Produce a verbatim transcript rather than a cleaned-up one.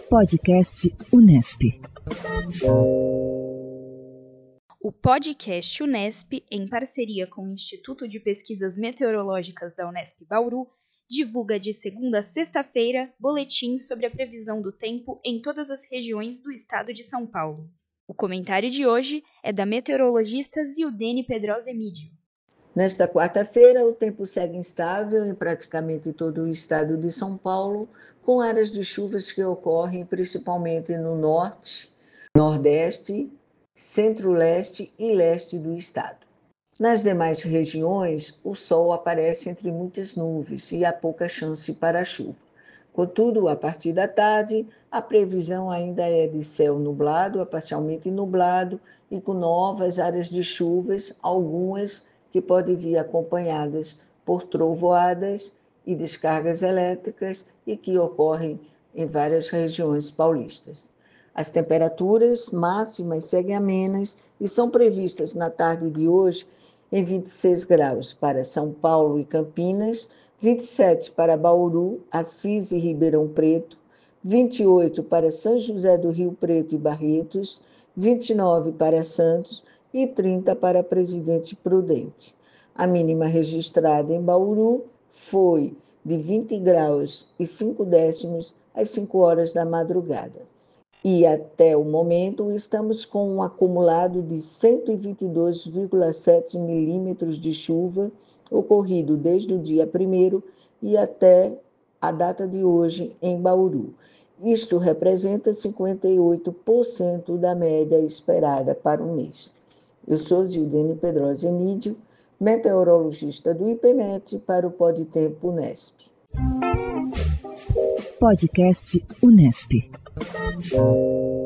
Podcast Unesp. O podcast Unesp, em parceria com o Instituto de Pesquisas Meteorológicas da Unesp Bauru, divulga de segunda a sexta-feira boletins sobre a previsão do tempo em todas as regiões do estado de São Paulo. O comentário de hoje é da meteorologista Zildene Pedrosa Emídio. Nesta quarta-feira, o tempo segue instável em praticamente todo o estado de São Paulo, com áreas de chuvas que ocorrem principalmente no norte, nordeste, centro-leste e leste do estado. Nas demais regiões, o sol aparece entre muitas nuvens e há pouca chance para chuva. Contudo, a partir da tarde, a previsão ainda é de céu nublado a parcialmente nublado e com novas áreas de chuvas, algumas que podem vir acompanhadas por trovoadas e descargas elétricas e que ocorrem em várias regiões paulistas. As temperaturas máximas seguem amenas e são previstas na tarde de hoje em vinte e seis graus para São Paulo e Campinas, vinte e sete para Bauru, Assis e Ribeirão Preto, vinte e oito para São José do Rio Preto e Barretos, vinte e nove para Santos e trinta para Presidente Prudente. A mínima registrada em Bauru foi de vinte graus e cinco décimos às cinco horas da madrugada. E até o momento estamos com um acumulado de cento e vinte e dois vírgula sete milímetros de chuva ocorrido desde o dia primeiro e até a data de hoje em Bauru. Isto representa cinquenta e oito por cento da média esperada para o mês. Eu sou Zildene Pedrosa Emídio, meteorologista do IPMET para o Podtempo Unesp. Podcast Unesp.